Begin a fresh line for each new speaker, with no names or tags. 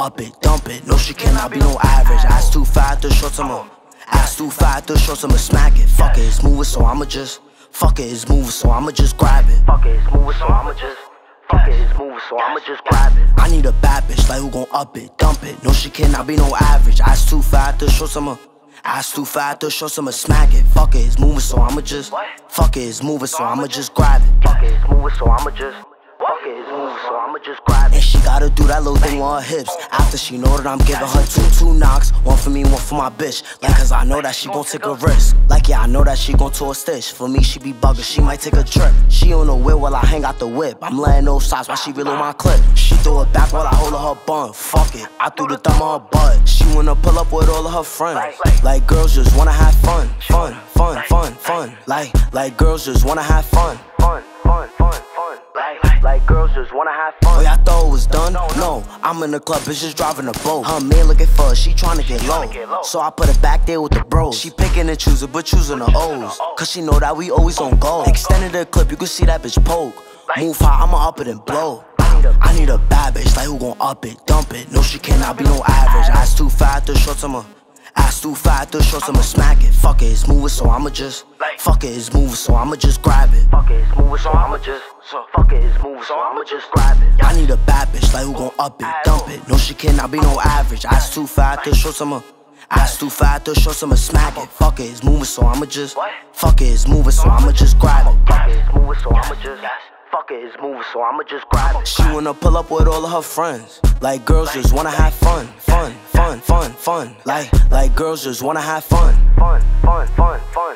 up it, dump it. No, she cannot be no average. Ass too fat, the shorts, I'ma. Ass too fat, the shorts, I'ma smack it. Fuck it, it's moving, so I'ma just. Fuck it, it's moving, so I'ma just grab it. Fuck it, it's moving, so I'ma just. Fuck it, it's moving, so I'ma just grab it. I need a bad bitch, like who gon' up it, dump it. No, she cannot be no average. Ass too fat, the shorts, I'ma. Ass too fat, the shorts, I'ma smack it. Fuck it, it's moving, so I'ma just. Fuck it, it's moving, so I'ma just grab it. Fuck it, it's moving, so I'ma just. Fuck it, it's moving, so I'ma just grab it. And she gotta do that little thing on her hips. After she know that I'm giving her two knocks. One for me, one for my bitch. Like, cause I know that she gon' take a risk. Like, yeah, I know that she gon' to a stitch. For me, she be bugging, she might take a trip. She on the whip while I hang out the whip. I'm laying those shots while she reelin' my clip. She throw it back while I hold her bun. Fuck it, I threw the thumb on her butt. She wanna pull up with all of her friends. Like, girls just wanna have fun. Fun, fun, fun, fun. Like girls just wanna have fun. Fun, fun, fun, fun. Like girls just wanna have fun. Oh, y'all thought it was done? No, I'm in the club, bitch just driving a boat. Her man looking for her, she tryna get low. So I put her back there with the bros. She picking and choosing, but choosing the O's. Cause she know that we always on go. Extended the clip, you can see that bitch poke. Move high, I'ma up it and blow. I need a bad bitch, like who gon' up it, dump it. No, she cannot be no average. Ass too fat, the shorts, I'ma. Ass too fat, the shorts, I'ma smack it. Fuck it, it's moving, so I'ma just. Fuck it, it's moving, so I'ma just grab it. Fuck it, it's moving, so I'ma just. Fuck it, it's moving, so I'ma just grab it. I need a bad bitch, like who gon' up it, dump it. No, she cannot be no average. Ass too fat, the shorts, I'ma. Ass too fat, the shorts, I'ma smack it. Fuck it, it's moving, so I'ma just. Fuck it, it's moving, so I'ma just grab it. Fuck it, it's moving, so I'ma just. Fuck it, it's moving, so I'ma just grab it. She wanna pull up with all of her friends. Like girls just wanna have fun. Fun, fun, fun, fun. Like girls just wanna have fun. Fun, fun, fun, fun.